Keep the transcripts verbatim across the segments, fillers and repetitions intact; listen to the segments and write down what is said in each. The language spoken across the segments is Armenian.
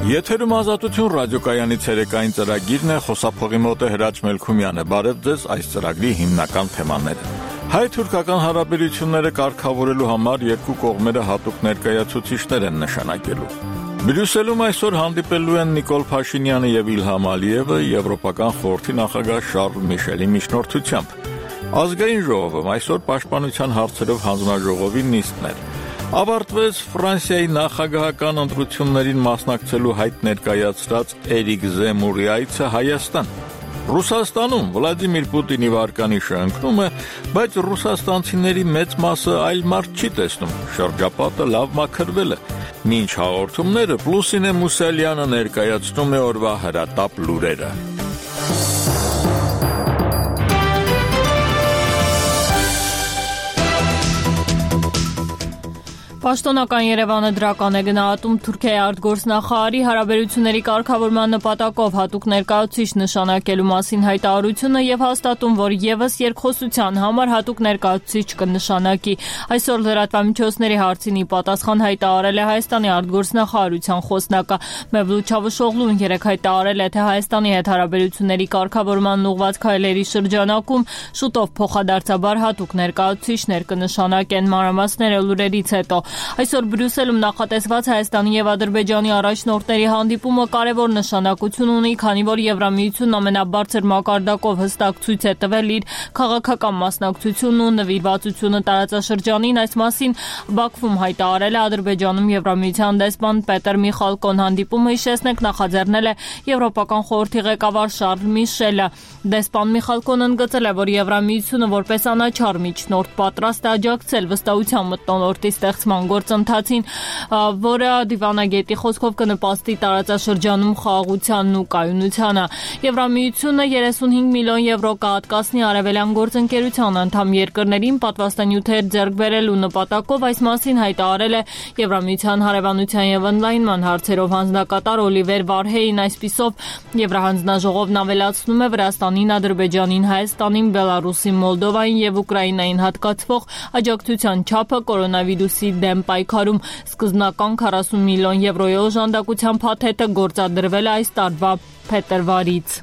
Եթերում ազատություն ռադիոկայանի ցերեկային ծրագիրն է, խոսափողի մոտ է Հրաչ Մելքումյանը։ Բարև ձեզ, այս ծրագրի հիմնական թեմաները։ Հայ-թուրքական հարաբերությունները կարգավորելու համար երկու կողմերը հատուկ ներկայացուցիչներ են նշանակելու։ Բրյուսելում այսօր հանդիպելու են Նիկոլ Փաշինյանը եւ Իլհամ Ալիևը Եվրոպական խորհրդի նախագահ Շարլ Միշելի միջնորդությամբ։ Ազգային ժողովում այսօր պաշտպանության հարցերով հանձնաժողովի նիստն էր։ Ավարտվեց Ֆրանսիայի նախագահական ընտրություններին մասնակցելու հայտ ներկայացրած Էրիկ Զեմուրի այցը Հայաստան։ Ռուսաստանում Վլադիմիր Պուտինի վարկանիշը ընկնում է, բայց ռուսաստանցիների մեծ մասը այլ մարդ չի տեսնում։ Շրջապատը լավ մաքրվել է։ Մինչ հաղորդումները Լուսինե Մուսալյանը ներկայացնում է օրվա հրատապ լուրերը։ Պաշտոնական Երևանը դրական է գնահատում Թուրքիայի արտգործնախարարի հարաբերությունների կարգավորման նպատակով հատուկ ներկայացուցիչ նշանակելու մասին հայտարարությունը եւ հաստատում, որ եւս երկխոսության համար հատուկ ներկայացուցիչ կնշանակի։ Այսօր լրատվամիջոցների հարցին ի պատասխան հայտարարել է Հայաստանի արտգործնախարարության խոսնակը Մևլութ Չավուշօղլուն երեկ հայտարարել է, թե Հայաստանի հետ հարաբերությունների կարգավորման ուղղված քայլերի շրջանակում շուտով փոխադարձաբար հատուկ ներկայացուցիչներ կնշանակեն։ Մանրամասները լուրերից հետո Այսօր Բրյուսելում նախատեսված Հայաստանի եւ Ադրբեջանի առաջնորդների հանդիպումը կարևոր նշանակություն ունի, քանի որ Եվրամիությունն ամենաբարձր մակարդակով հստակ ցույց է տվել իր քաղաքական մասնակցությունն ու նվիրվածությունը տարածաշրջանին։ Այս մասին Բաքվում հայտարարել է Ադրբեջանում Եվրամիության դեսպան Պետր Միխալկոն։ Հանդիպումը, հիշեցնենք, նախաձեռնել է Եվրոպական խորհրդի ղեկավար Շարլ Միշելը։ Դեսպան Միխալկոն ընդգծել է, որ Եվրամիությունը որպես անաչառ միջնորդ պատրաստ է աջակցել վստահության մթնոլորտի ստեղծման գործընթացին, որը դիվանագետի խոսքով կնպաստի տարածաշրջանում խաղաղությանն ու կայունությանը։ Եվրամիությունը երեսունհինգ միլիոն եվրո կհատկացնի Արևելյան գործընկերության անդամ երկրներին պատվաստանյութեր ձեռք բերելու նպատակով։ Այս մասին հայտարարել է Եվրամիության հարևանության եւ ընդլայնման հարցերով հանձնակատար Օլիվեր Վարհեին։ Այսպիսով Եվրահանձնաժողովն ավելացնում է Վրաստանին, Ադրբեջանին, Հայաստանին, Բելարուսին, Մոլդովային եւ Ուկրաինային հատկացվող աջակցության չափը կորոնավիրուսի դեմ պայքարում։ Սկզբնական քառասուն միլիոն եվրոյի օժանդակության փաթեթը գործադրվել է այս տարվա փետրվարից։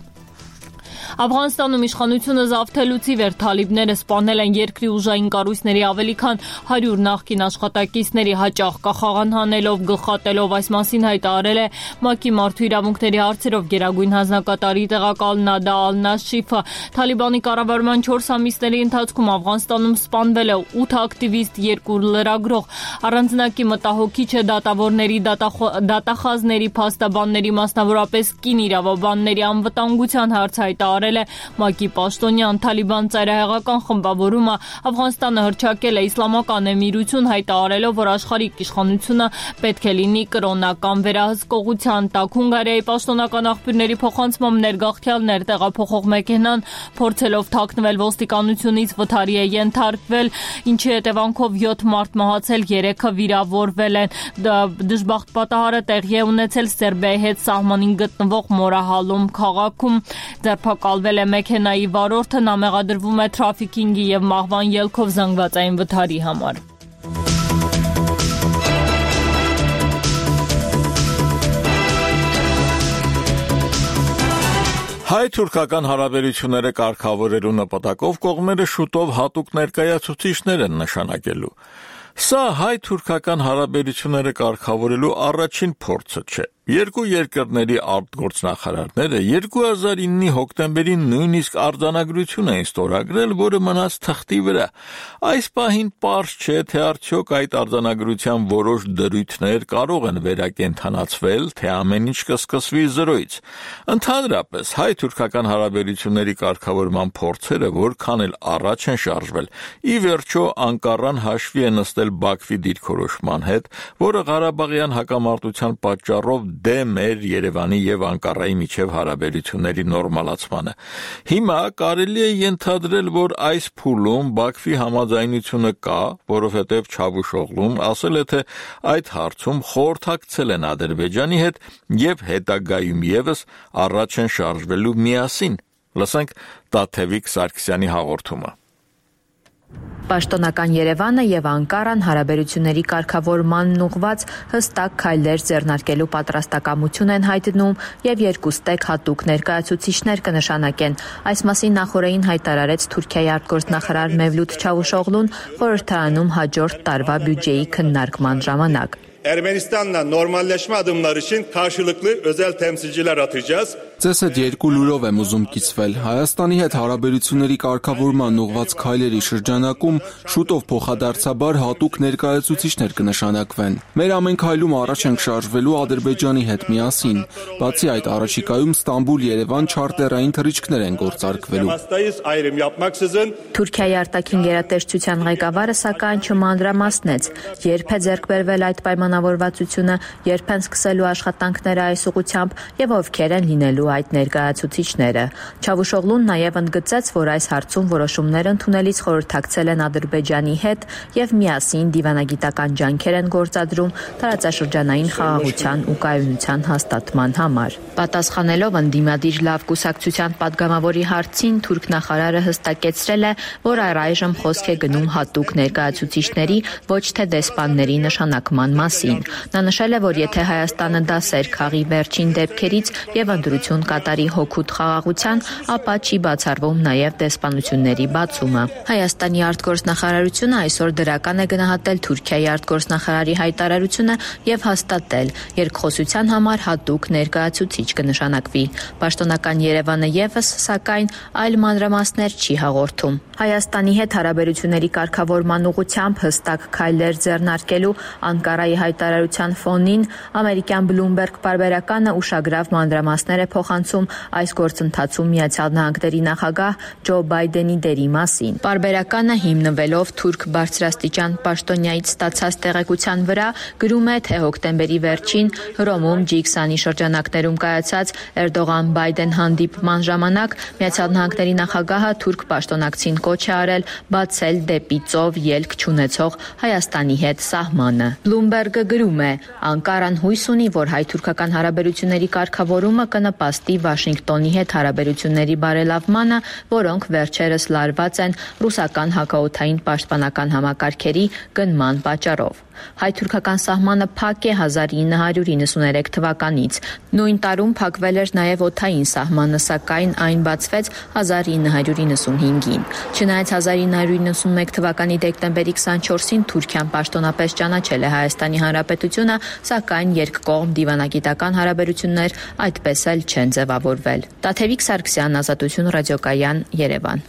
Աֆղանստանում իշխանությունը զավթելուց ի վեր թալիբները սպանել են երկրի ուժային կառույցների ավելի քան հարյուր նախկին աշխատակիցների, հաճախ կախաղանհանելով, գլխատելով։ Այս մասին հայտարարել է ՄԱԿ-ի մարդու իրավունքների հարցերով գերագույն հանձնակատարի տեղակալ Նադա Ալ-Նաշիֆը։ Թալիբանի կառավարման չորս ամիսների ընթացքում Աֆղանստանում սպանվել է ութ ակտիվիստ, երկու լրագրող։ Առանձնակի մտահոգիչ է դատավորների, դատախազների, փաստաբանների, մասնավորապես կին իրավաբանների անվտանգության հարց հայտարարել է ՄԱԿ-ի պաշտոնյան։ Թալիբան ծայրահեղական խմբավորումը Աֆղանստանը հռչակել է իսլամական էմիրություն, հայտարարելով, որ աշխարհիկ իշխանությունը պետք է լինի կրոնական վերահսկողության տակ։ Հունգարիայի պաշտոնական աղբյուրների փոխանցմամբ ներգաղթյալներ տեղափոխող մեքենան փորձելով թաքնվել ոստիկանությունից վթարի է ենթարկվել, ինչի հետևանքով յոթ մարդ մահացել, երեքը վիրավորվել են։ Դժբախտ պատահարը տեղի է ունեցել Սերբիայի հետ սահմանին գտնվող Մորահալում քաղաքում։ Ձերբակալվել է մեքենայի վարորդը, նա մեղադրվում է թրաֆիքինգի եւ մահվան ելքով զանգվածային վթարի համար։ Հայ-թուրքական հարաբերությունները կարգավորելու նպատակով կողմերը շուտով հատուկ ներկայացուցիչներ են նշանակելու։ Սա հայ-թուրքական հարաբերությունները կարգավորելու առաջին փորձը չէ։ Երկու երկրների արտգործնախարարները երկու հազար իննի հոկտեմբերին նույնիսկ արձանագրություն էին ստորագրել, որը մնաց թղթի վրա։ Այս պահին պարզ չէ, թե արդյոք այդ արձանագրության որոշ դրույթներ կարող են վերակենդանացվել, թե ամեն ինչ կսկսվի զրոյից։ Ընդհանրապես, հայ-թուրքական հարաբերությունների կարգավորման փորձերը որքան էլ առաջ են շարժվել, ի վերջո Անկարան հաշվի է նստել Բաքվի դիրքորոշման հետ, որը Ղարաբաղյան հակամարտության պատճառով դեմ էր Երևանի եւ Անկարայի միջև հարաբերությունների նորմալացմանը։ Հիմա կարելի է ենթադրել, որ այս փուլում Բաքվի համաձայնությունը կա, որովհետեւ Չավուշօղլուն ասել է, թե այդ հարցում խորհրդակցել են Ադրբեջանի հետ եւ հետագայում եւս առաջ են շարժվելու միասին։ Լսենք Տաթևիկ Սարգսյանի հաղորդումը։ Պաշտոնական Երևանը եւ Անկարան հարաբերությունների կարգավորմանն ուղղված հստակ քայլեր ձեռնարկելու պատրաստակամություն են հայտնում եւ երկուստեք հատուկ ներկայացուցիչներ կնշանակեն։ Այս մասին նախորդին haytararեց Թուրքիայի արտգործնախարար Mevlut Çavuşoğlu'n խորհրդարանում hաջորդ տարվա բյուջեի քննարկման ժամանակ։ Ermenistan'la normalleşme adımları için karşılıklı özel temsilciler atacağız. Ձեզ հետ երկու լուրով եմ ուզում կիսվել։ Հայաստանի հետ հարաբերությունների կարգավորման ուղղված քայլերի շրջանակում շուտով փոխադարձաբար հատուկ ներկայացուցիչներ կնշանակվեն։ Մեր ամեն քայլում առաջ ենք շարժվելու Ադրբեջանի հետ միասին։ Բացի այդ, առաջիկայում Ստամբուլ-Երևան չարտերային թռիչքներ են գործարկվելու։ Թուրքիայի արտաքին գերատեսչության ղեկավարը սակայն չմանրամասնեց, երբ է ձեռք բերվել այդ պայմանավորվածությունը, երբ են սկսելու աշխատանքները այս ուղղությամբ եւ ովքեր են լինելու այդ ներկայացուցիչները։ Չավուշօղլուն նաև ընդգծեց, որ այս հարցում որոշումներ ընդունելիս խորհրդակցել են Ադրբեջանի հետ եւ միասին դիվանագիտական ջանքեր են գործադրում տարածաշրջանային խաղաղության ու կայունության հաստատման համար։ Պատասխանելով ընդդիմադիր լավ կուսակցության падգամավորի հարցին, թուրք նախարարը հստակեցրել է, որ առայժմ խոսք է գնում հատուկ ներկայացուցիչների, ոչ թե դեսպանների նշանակման մասին։ Նա նշել է, որ եթե Հայաստանը դասեր քաղի վերջին դեպքերից եւ ընդրություն կատարի հոգուտ խաղաղության, ապա չի բացառվում նաև դեսպանությունների բացումը։ Հայաստանի արտգործնախարարությունը այսօր դրական է գնահատել Թուրքիայի արտգործնախարարի հայտարարությունը եւ հաստատել, երկխոսության համար հատուկ ներկայացուցիչ կնշանակվի։ Պաշտոնական Երևանը եւս, սակայն, այլ մանրամասներ չի հաղորդում։ Հայաստանի հետ հարաբերությունների կարգավորման ուղղությամբ հստակ քայլեր ձեռնարկելու Անկարայի հայտարարության ֆոնին ամերիկյան Bloomberg պարբերականը ուշագրավ մանրամասներ է փոխանցում այս գործընթացում Միացյալ Նահանգների նախագահ Ջո Բայդենի դերի մասին։ Պարբերականը հիմնվելով թուրք բարձրաստիճան պաշտոնյայից ստացած տեղեկության վրա գրում է, թե հոկտեմբերի վերջին Հռոմում ջի քսանի շրջանակներում կայացած Էրդողան-Բայդեն հանդիպման ժամանակ Միացյալ Նահանգների նախագահը թուրք պաշտոնակցին կոչ է արել բացել դեպի ծով ելք չունեցող Հայաստանի հետ սահմանը։ Bloomberg-ը գրում է. Անկարան հույս ունի, որ հայ-թուրքական հարաբերությունների կարգավորումը կնպաստի Վաշինգտոնի հետ հարաբերությունների բարելավմանը, որոնք վերջերս լարված են ռուսական հակաօդային պաշտպանական համակարգերի գնման պատճառով։ Հայ-թուրքական սահմանը փակ է հազար ինը հարյուր իննսուներեք թվականից։ Նույն տարում փակվել էր նաև օդային սահմանը, սակայն այն բացվեց հազար ինը հարյուր իննսունհինգին։ Չնայած հազար ինը հարյուր իննսունմեկ թվականի դեկտեմբերի քսանչորսին Թուրքիան պաշտոնապես ճանաչել է Հայաստանի Հանրապետությունը, սակայն երկկողմ դիվանագիտական հարաբերություններ այդպես էլ չեն ձևավորվել։ Տաթևիկ Սարգսյան, Ազատություն ռադիոկայան, Երևան։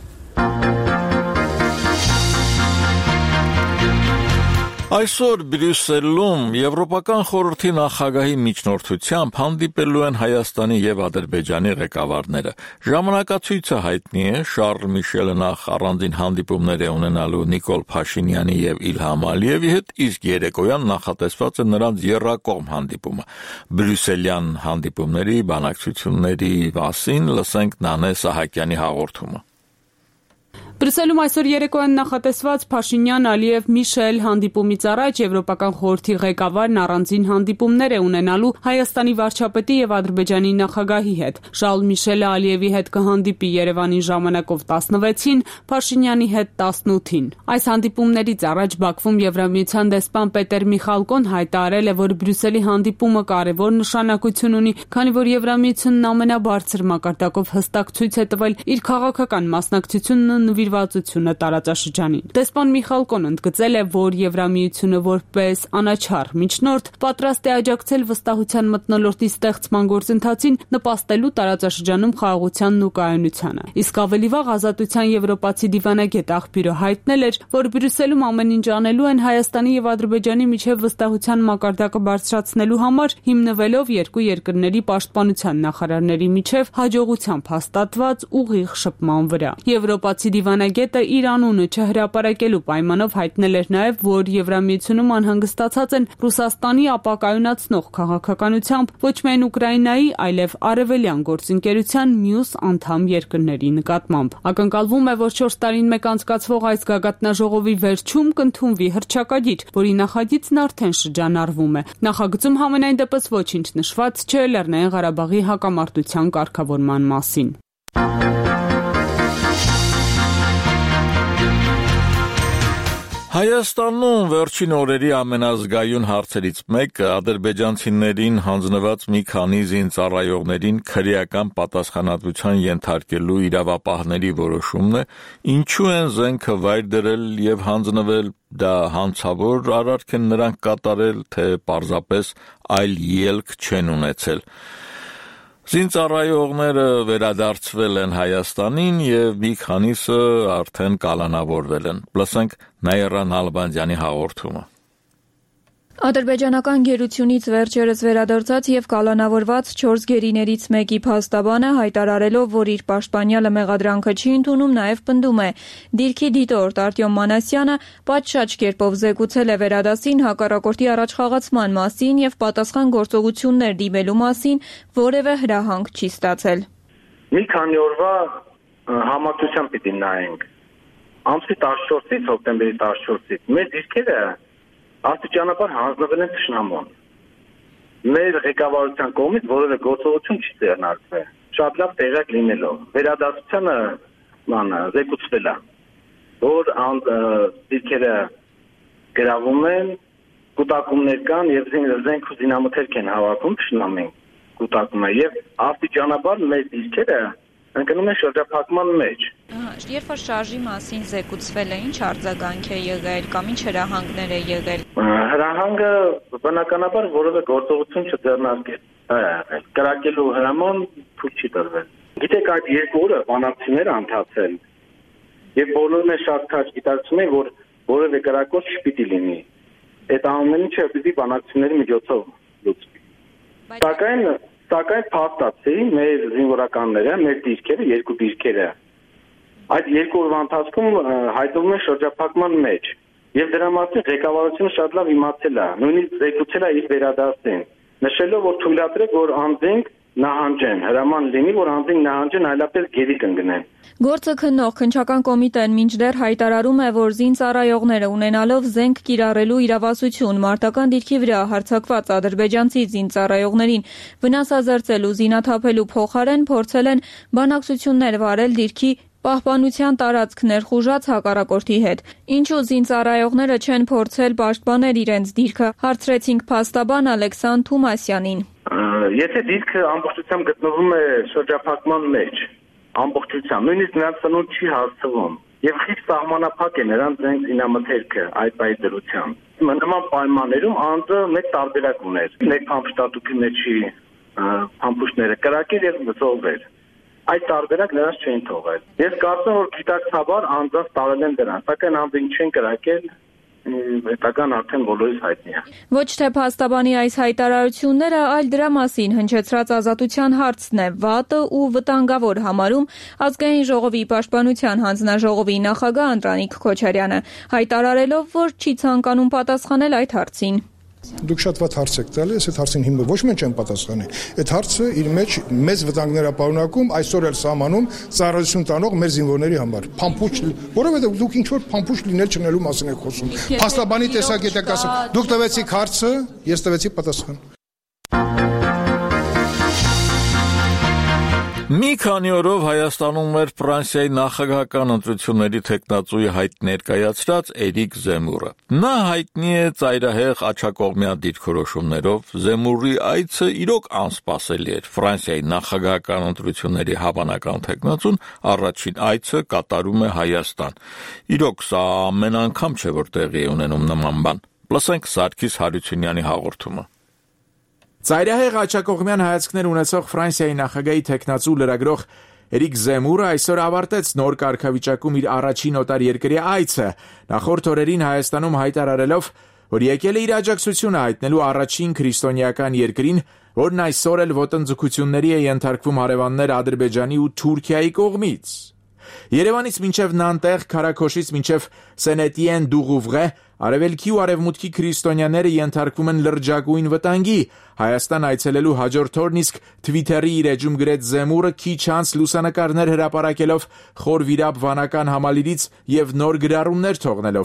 Այսօր Բրյուսելում Եվրոպական խորհրդի նախագահի միջնորդությամբ հանդիպելու են Հայաստանի եւ Ադրբեջանի ղեկավարները։ Ժամանակացույցը հայտնի է, Շարլ Միշելը նախ առանձին հանդիպումներ է ունենալու Նիկոլ Փաշինյանի եւ Իլհամ Ալիևի հետ, իսկ երեկոյան նախատեսված է նրանց եռակողմ հանդիպումը։ Բրյուսելյան հանդիպումների բանակցությունների մասին լսենք Նանե Սահակյանի հաղորդումը։ Բրյուսելում այսօր երեկոյան նախատեսված Փաշինյան-Ալիև Միշել հանդիպումից առաջ Եվրոպական խորհրդի ղեկավարն առանձին հանդիպումներ է ունենալու Հայաստանի վարչապետի եւ Ադրբեջանի նախագահի հետ։ Շարլ Միշելը Ալիևի հետ կհանդիպի Երևանի ժամանակով տասնվեցին, Փաշինյանի հետ տասնութին։ Այս հանդիպումներից առաջ Բաքվում Եվրամիության դեսպան Պետեր Միխալկոն հայտարարել է, որ Բրյուսելի հանդիպումը կարևոր նշանակություն ունի, քանի որ Եվրամիությունն ամենաբարձր մակարդակով հստակ ցույց է տվել իր քաղաքական մասնակցությունն նվիրվածությունը տարածաշրջանին։ Դեսպան Միխալկոն ընդգծել է, որ Եվրամիությունը որպես անաչառ միջնորդ պատրաստ է աջակցել վստահության մթնոլորտի ստեղծման գործընթացին, նպաստելու տարածաշրջանում խաղաղությանն ու կայունությանը։ Իսկ ավելի վաղ Ազատության եվրոպացի դիվանագետ աղբյուրը հայտնել էր, որ Բրյուսելում ամեն ինչ անելու են Հայաստանի եւ Ադրբեջանի միջև վստահության մակարդակը բարձրացնելու համար, հիմնվելով երկու երկրների պաշտպանության նախարարների միջև հաջողությամբ հաստատված ուղիղ շփման վրա։ Եվրոպացի դիվանագետը իր անունը չհրապարակելու պայմանով հայտնել էր նաև, որ Եվրամիությունում անհանգստացած են Ռուսաստանի ապակայունացնող քաղաքականությամբ ոչ միայն Ուկրաինայի, այլև արևելյան գործընկերության մյուս անդամ երկրների նկատմամբ։ Ակնկալվում է, որ չորս տարին մեկ անցկացվող այս գագաթնաժողովի վերջում կընդունվի հռչակագիր, որի նախագիծն արդեն շրջանառվում է։ Նախագծում համենայն դեպս ոչինչ նշված չէ Լեռնային Ղարաբաղի հակամարտության կարգավորման մասին։ Հայաստանում վերջին օրերի ամենազգայուն հարցերից մեկը ադրբեջանցիներին հանձնված մի քանի զինծառայողներին քրեական պատասխանատվության ենթարկելու իրավապահների որոշումն է, ինչու են զենքը վայր դրել եւ հանձնվել, դա հանցավոր արարք են նրանք կատարել, թե պարզապես այլ ելք չեն ունեցել։ Զինծառայողները վերադարձվել են Հայաստանին եւ մի քանիսը արդեն կալանավորվել են։ Լսենք Նաիրա Նալբանդյանի հաղորդումը։ Ադրբեջանական գերությունից վերջերս վերադարձած եւ կալանավորված չորս գերիներից մեկի փաստաբանը հայտարարելով, որ իր պաշտպանյալը մեղադրանքը չի ընդունում, նաեւ պնդում է. Դիրքի դիտորդ Արտյոմ Մանասյանը պատշաճ կերպով զեկուցել է վերադասին հակառակորդի առաջխաղացման մասին եւ պատասխան գործողություններ դիմելու մասին որևէ հրահանգ չի ստացել։ Մի քանի օրվա համակցության պիտի նայենք։ Ամսի տասնչորսից հոկտեմբերի տասնչորսից մեր դիրքերը աստիճանաբար հանձնվել են թշնամուն։ Մեր ղեկավարության կողմից որևէ գործողություն չի ձեռնարկվել։ Շատ լավ տեղյակ լինելով վերադասությանը ման զեկուցվել է, որ դիրքերը գրավում են, կուտակումներ կան եւ զենք ու զինամթերք են հավաքում թշնամին կուտակում է եւ աստիճանաբար մեր դիրքերը ընկնում է շրջափակման մեջ։ Երբ որ շարժի մասին զեկուցվել է, ինչ արձագանք է եղել կամ ինչ հրահանգներ է եղել։ Հրահանգը բնականաբար որևէ գործողություն չձեռնարկել։ Կրակելու հրաման թույլ չի տրվել։ Գիտեք, այդ երկու օրը բանակցություններ անցացել եւ բոլորն է շատ քաջ գիտակցում են, որ որևէ կրակոց չպիտի լինի։ Այդ ամեն ինչը պիտի բանակցությունների միջոցով լուծվի։ Սակայն Սակայն փաստացի մեր զինվորականները, մեր դիրքերը, երկու դիրքերը այդ երկու օրվա ընթացքում հայտնվում են շրջափակման մեջ եւ դրա մասին ղեկավարությունը շատ լավ իմացել է, նույնիսկ զեկուցել է իր վերադարձին, նշելով, որ թույլատրեք, որ անձինք նահանջեն, հրաման լինի, որ անձինք նահանջեն, այլապես գերի կընկնեն։ Գործը քննող քննչական կոմիտեն մինչդեռ հայտարարում է, որ զինծառայողները ունենալով զենք կիրառելու իրավասություն մարտական դիրքի վրա հարձակված ադրբեջանցի զինծառայողներին վնասազերծելու, զինաթափելու փոխարեն փորձել են բանակցություններ վարել դիրքի պահպանության տարածք ներխուժած հակառակորդի հետ։ Ինչու զինծառայողները չեն փորձել պաշտպանել իրենց դիրքը, հարցրեցինք փաստաբան Ալեքսան Թումասյանին։ Եթե դիրքը ամբողջությամբ գտնվում է շրջափակման մեջ, ամբողջությամբ, նույնիսկ նրանց ծնունդ չի հասցվում, եւ խիստ սահմանափակ է նրանց զենք զինամթերքը այդ այդ դրությամբ։ Նման պայմաններում անձը մեծ տարբերակ ուներ։ Մեկ փամփշտատուկի մեջի փամփուշտները կրակել եւ զոհվել։ Այդ տարբերակ նրանց չեն թողել։ Ես կարծում եմ, որ գիտակցաբար անձանց տարել են դրան, սակայն անձին չեն կրակել, հետագան արդեն բոլորիս հայտնի է։ Ոչ թե փաստաբանի այս հայտարարությունները, այլ դրա մասին հնչեցրած ազատության հարցն է վատը ու վտանգավոր համարում Ազգային ժողովի պաշտպանության հանձնաժողովի նախագահ Անդրանիկ Քոչարյանը, հայտարարելով, որ չի ցանկանում պատասխանել այդ հարցին։ Դուք շատ վատ հարց եք տալի, ես այդ հարցին հիմա ոչ մեկ չեմ պատասխանի։ Այդ հարցը իր մեջ մեծ վտանգներ է պարունակում, այսօր էլ սահմանում ծառայություն տանող մեր զինվորների համար։ Փամփուշտ, որովհետև դուք ինչ որ փամփուշտ լինել չնելու մասին եք խոսում։ Փաստաբանի տեսակետ եք ասում։ Դուք տվեցիք հարցը, ես տվեցի պատասխան։ Մի քանի օրով Հայաստանում էր Ֆրանսիայի նախագահական ընտրությունների թեկնածուի հայտ ներկայացրած Էրիկ Զեմուրը։ Նա հայտնի է ծայրահեղ աջակողմյան դիրքորոշումներով, Զեմուրի այցը իրոք անսպասելի էր։ Ֆրանսիայի նախագահական ընտրությունների հավանական թեկնածուն առաջին այցը կատարում է Հայաստան։ Իրոք սա ամեն անգամ չէ, որ տեղի է ունենում նման բան։ Լսենք Սարգիս Հարությունյանի հաղորդումը։ Ծայրահեղ աջակողմյան հայացքներ ունեցող Ֆրանսիայի նախագահի թեկնածու լրագրող Էրիկ Զեմուրը այսօր ավարտեց նոր կարգավիճակում իր առաջին օտարերկրյա այցը, նախորդ օրերին Հայաստանում հայտարարելով, որ եկել է իր աջակցությունը հայտնելու առաջին քրիստոնեական երկրին, որն այսօր էլ ոտնձգությունների է ենթարկվում հարևաններ Ադրբեջանի ու Թուրքիայի կողմից։ Երևանից մինչև Նանտեղ, Քարաքոշից մինչև Սենետիեն դու Ղուվղե արևելքի ու արևմուտքի քրիստոնյաները ենթարկվում են լրջագույն վտանգի։ Հայաստան այցելելու հաջորդ օրն իսկ Twitter-ի իր էջում գրեց Զեմուրը քիչ անց լուսանկարներ հրապարակելով խոր վիրապ վանական համալիրից եւ նոր գրառումներ թողնելով։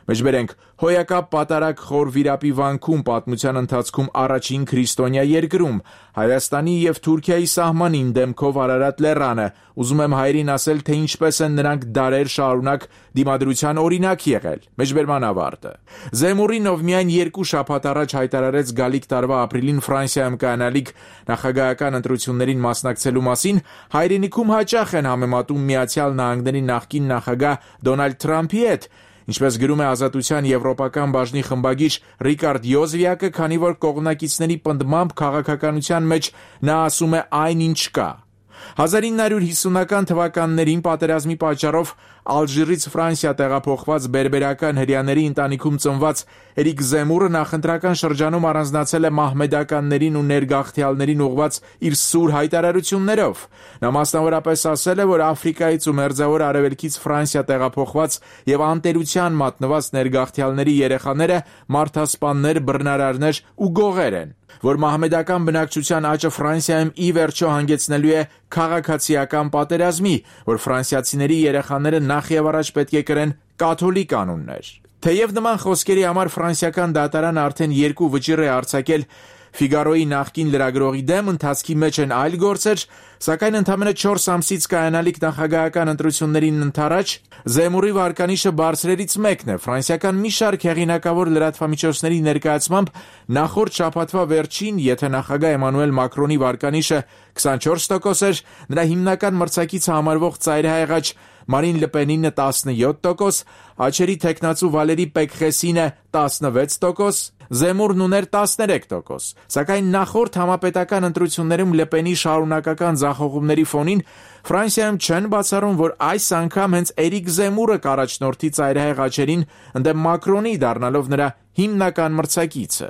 Մեջբերենք հոյակապ պատարակ խոր վիրապի վանքում պատմության ընթացքում առաջին քրիստոնյա երկրում Հայաստանի եւ Թուրքիայի սահմանին դեմքով Արարատ լեռանը ուզում եմ հայրին ասել թե ինչպես են նրանք դարեր շարունակ դիմադրության օրինակ եղել մեջբերման ավարտը Զեմուրին ով միայն երկու շաբաթ առաջ հայտարարեց գալիք տարվա ապրիլին Ֆրանսիայում կայանալիք նախագահական ընտրություններին մասնակցելու մասին հայրենիքում հաճախ են համեմատում Միացյալ Նահանգների նախկին նախագահ Դոնալդ Թրամփի հետ Ինչպես գրում է Ազատության եվրոպական բաժնի խմբագիր Ռիկարդ Յոզվիակը, քանի որ կողմնակիցների պնդմամբ քաղաքականության մեջ նա ասում է այն ինչ կա։ հազար ինը հարյուր հիսունական թվականներին պատերազմի պատճառով Ալժիրից Ֆրանսիա տեղափոխված բերբերական հրեաների ընտանիքում ծնված Էրիկ Զեմուրը նախընտրական շրջանում առանձնացել է մահմեդականներին ու ներգաղթյալներին ուղղված իր սուր հայտարարություններով։ Նա մասնավորապես ասել է, որ Աֆրիկայից ու Մերձավոր Արևելքից Ֆրանսիա տեղափոխված եւ անտերության մատնված ներգաղթյալների երեխաները մարդասպաններ, բռնարարներ ու գողեր են, որ մահմեդական բնակչության աճը Ֆրանսիայում ի վերջո հանգեցնելու է քաղաքացիական պատերազմի, որ ֆրանսիացիների երեխաները նախ եւ առաջ պետք է կրեն կաթոլիկ անուններ։ Թեև նման խոսքերի համար ֆրանսիական դատարանը արդեն երկու վճիռ է արձակել Ֆիգարոյի նախկին լրագրողի դեմ ընթացքի մեջ են այլ գործեր, սակայն ընդամենը չորս ամսից կայանալիք նախագահական ընտրություններին ընդառաջ Զեմուրի վարկանիշը բարձրերից մեկն է։ Ֆրանսիական մի շարք հեղինակավոր լրատվամիջոցների ներկայացմամբ նախորդ շաբաթվա վերջին, եթե նախագահ Էմանուել Մակրոնի վարկանիշը քսանչորս տոկոս էր, նրա հիմնական մրցակիցը համարվող ծայրահեղաճ Մարին Լպենինը տասնյոթ տոկոս, աչերի թեկնածու Վալերի Պեկխեսինը տասնվեց տոկոս, Զեմուրն ուներ տասներեք տոկոս, սակայն նախորդ համապետական ընտրություններում Լպենի շարունակական ձախողումների ֆոնին Ֆրանսիայում չեն բացառում, որ այս անգամ հենց Էրիկ Զեմուրը կառաջնորդի ծայրահեղ աչերին ընդդեմ Մակրոնի, դառնալով նրա հիմնական մրցակիցը։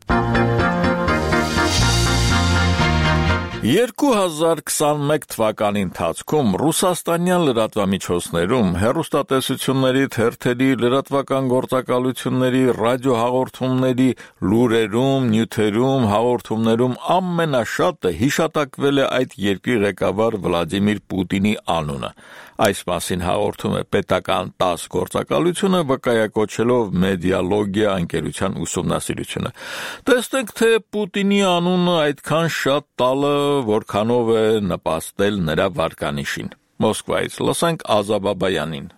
երկու հազար քսանմեկ թվականի ընթացքում ռուսաստանյան լրատվամիջոցներում, հեռուստատեսությունների, թերթերի, լրատվական գործակալությունների, ռադիոհաղորդումների, լուրերում, նյութերում, հաղորդումներում ամենաշատը հիշատակվել է այդ երկրի ղեկավար Վլադիմիր Պուտինի անունը։ Այս մասին հաղորդում է պետական տաս գործակալությունը, վկայակոչելով մեդիալոգիա ընկերության ուսումնասիրությունը։ Տեսնենք, թե Պուտինի անունը այդքան շատ տալը որքանով է նպաստել նրա վարկանիշին։ Մոսկվայից լսենք Ազա Բաբայանին։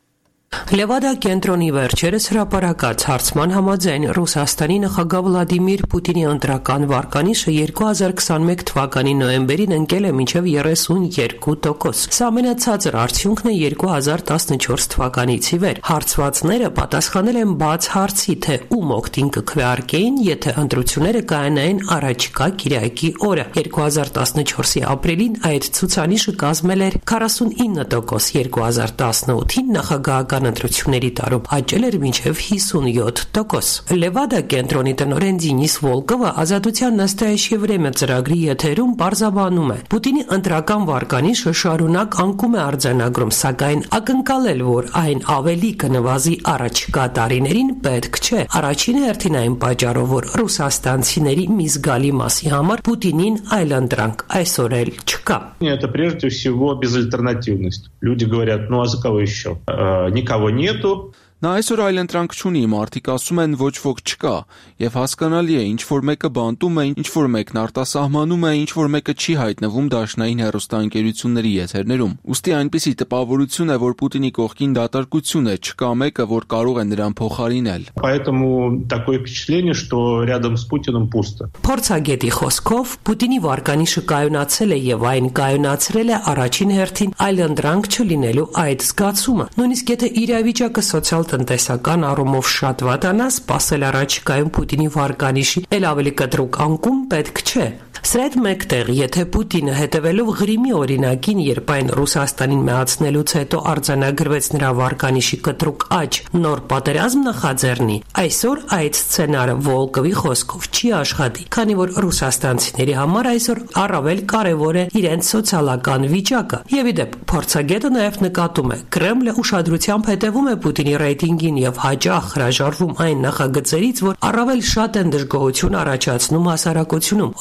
Լևադա կենտրոնի վերջերս հրապարակած հարցման համաձայն Ռուսաստանի նախագահ Վլադիմիր Պուտինի ընտրական վարկանիշը երկու հազար քսանմեկ թվականի նոյեմբերին ընկել է մինչև երեսունյոթ տոկոս։ Սա ամենացածր արդյունքն է երկու հազար տասնչորս թվականից ի վեր։ Հարցվածները պատասխանել են բաց հարցի, թե ում օգտին կքվեարկեին, եթե ընտրությունները կայանային առաջիկա կիրակի օրը։ երկու հազար տասնչորսի ապրիլին այդ ցուցանիշը կազմել էր քառասունինը տոկոս, երկու հազար տասնութին նախագահական ընտրությունների տարում աճել էր մինչև հիսունյոթ տոկոս։ Լևադա կենտրոնի տնօրեն Դենիս Վոլկովը Ազատության Նաստայեշե Վրեմյա ծրագրի եթերում պարզաբանում է. Պուտինի ընտրական վարկանիշը շարունակ անկում է արձանագրում, սակայն ակնկալել, որ այն ավելի կնվազի առաջիկա տարիներին պետք չէ։ Առաջին հերթին այն պատճառով, որ ռուսաստանցիների մի զգալի մասի համար Պուտինին այլընտրանք այսօր էլ չկա։ Это прежде всего безальтернативность. Люди говорят, ну а за кого еще? Никого нету. Նա այսօր այլընտրանք չունի, մարդիկ ասում են ոչ ոք չկա, եւ հասկանալի է, ինչ որ մեկը բանտում է, ինչ որ մեկն արտասահմանում է, ինչ որ մեկը չի հայտնվում դաշնային հեռուստաընկերությունների եթերներում։ Ուստի այնպիսի տպավորություն է, որ Պուտինի կողքին դատարկություն է, չկա մեկը, որ կարող է նրան փոխարինել։ Поэтому такое впечатление, что рядом с Путиным пусто. Փորձագետի խոսքով Պուտինի վարկանիշը կայունացել է եւ այն կայունացրել է առաջին հերթին այլընտրանք չլինելու այդ զգացումը։ Նույնիսկ եթե իրավիճակը սոցիալ տնտեսական առումով շատ վատանա, սպասել առաջիկայում Պուտինի վարկանիշի էլ ավելի կտրուկ անկում պետք չէ։ Սրա հետ մեկտեղ, եթե Պուտինը հետևելով Ղրիմի օրինակին, երբ այն Ռուսաստանին միացնելուց հետո արձանագրվեց նրա վարկանիշի կտրուկ աճ, նոր պատերազմ նախաձեռնի, այսօր այդ սցենարը Վոլկովի խոսքով չի աշխատի, քանի որ ռուսաստանցիների համար այսօր առավել կարևոր է իրենց սոցիալական վիճակը։ Եվ ի դեպ, փորձագետը նաև նկատում է, Կրեմլը ուշադրությամբ հետևում է Պուտինի ռեյտինգին եւ հաճախ հրաժարվում այն նախագծերից, որ առավել շատ են դժգոհություն առաջացնում հասարակությունում։ Օրինակ,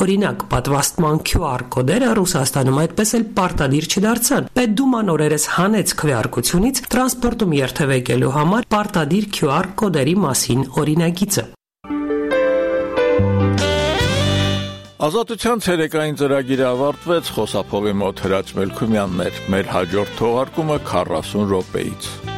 պատվաստման քյու ար կոդերը Ռուսաստանում այդպես էլ պարտադիր չդարձան։ Պետդուման օրերս հանեց քվեարկությունից տրանսպորտում երթևեկելու համար պարտադիր քյու ար կոդերի մասին օրինագիծը։ Ազատության ցերեկային ծրագիրը ավարտվեց, խոսափողի մոտ Հրաչ Մելքումյանն էր, մեր հաջորդ թողարկումը քառասուն րոպեից։